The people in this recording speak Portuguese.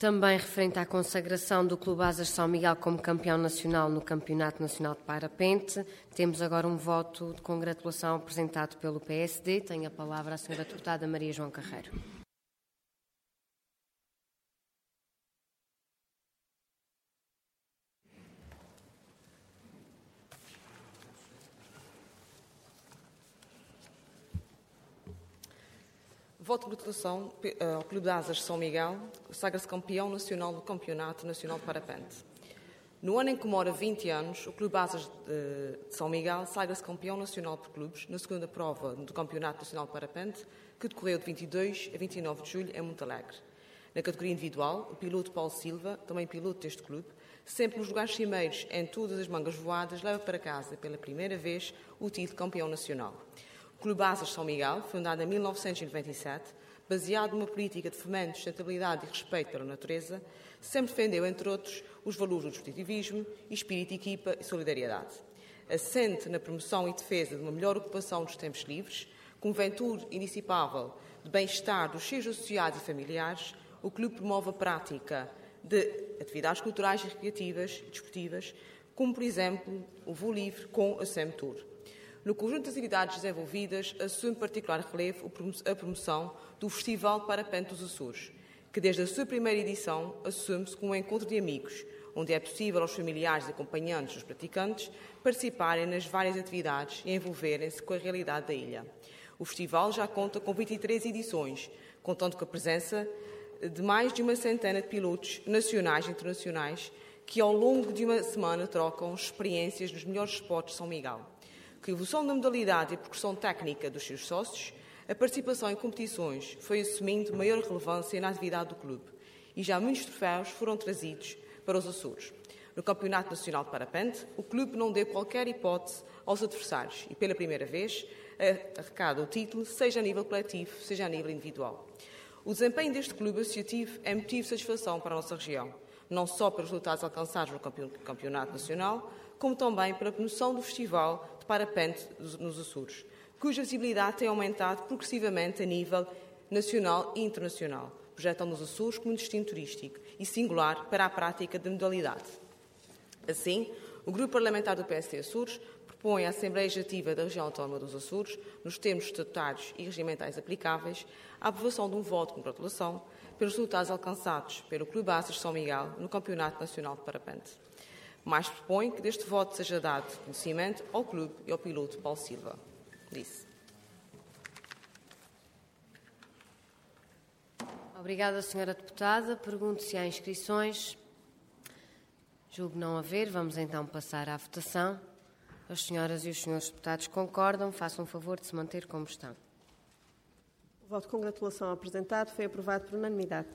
Também referente à consagração do Clube Asas São Miguel como campeão nacional no Campeonato Nacional de Parapente, temos agora um voto de congratulação apresentado pelo PSD. Tem a palavra a senhora deputada Maria João Carreiro. Voto de congratulação ao Clube de Asas São Miguel, sagra-se campeão nacional do Campeonato Nacional de Parapente. No ano em que comemora 20 anos, o Clube Asas de São Miguel sagra-se campeão nacional por clubes na segunda prova do Campeonato Nacional de Parapente, que decorreu de 22 a 29 de julho em Montalegre. Na categoria individual, o piloto Paulo Silva, também piloto deste clube, sempre nos lugares cimeiros em todas as mangas voadas, leva para casa pela primeira vez o título de campeão nacional. O Clube Asas São Miguel, fundado em 1997, baseado numa política de fomento, sustentabilidade e respeito pela natureza, sempre defendeu, entre outros, os valores do desportivismo, espírito de equipa e solidariedade. Assente na promoção e defesa de uma melhor ocupação dos tempos livres, com ventura indissipável de bem-estar dos seus associados e familiares, o clube promove a prática de atividades culturais e recreativas e desportivas, como, por exemplo, o voo livre com a SEM Tour. No conjunto das atividades desenvolvidas, assume particular relevo a promoção do Festival Parapente dos Açores, que desde a sua primeira edição assume-se como um encontro de amigos, onde é possível aos familiares e acompanhantes dos praticantes participarem nas várias atividades e envolverem-se com a realidade da ilha. O festival já conta com 23 edições, contando com a presença de mais de uma centena de pilotos nacionais e internacionais que ao longo de uma semana trocam experiências nos melhores spots de São Miguel. Com a evolução da modalidade e a progressão técnica dos seus sócios, a participação em competições foi assumindo maior relevância na atividade do clube e já muitos troféus foram trazidos para os Açores. No Campeonato Nacional de Parapente, o clube não deu qualquer hipótese aos adversários e, pela primeira vez, arrecada o título, seja a nível coletivo, seja a nível individual. O desempenho deste clube associativo é motivo de satisfação para a nossa região, não só pelos resultados alcançados no Campeonato Nacional, como também pela promoção do Festival de Parapente nos Açores, cuja visibilidade tem aumentado progressivamente a nível nacional e internacional, projetando os Açores como um destino turístico e singular para a prática da modalidade. Assim, o Grupo Parlamentar do PSD Açores propõe à Assembleia Legislativa da Região Autónoma dos Açores, nos termos estatutários e regimentais aplicáveis, a aprovação de um voto de congratulação pelos resultados alcançados pelo Clube Asas São Miguel no Campeonato Nacional de Parapente. Mais propõe que deste voto seja dado conhecimento ao clube e ao piloto Paulo Silva. Disse. Obrigada, senhora deputada. Pergunto se há inscrições. Julgo não haver. Vamos então passar à votação. As senhoras e os senhores deputados concordam. Façam o favor de se manter como estão. O voto de congratulação apresentado foi aprovado por unanimidade.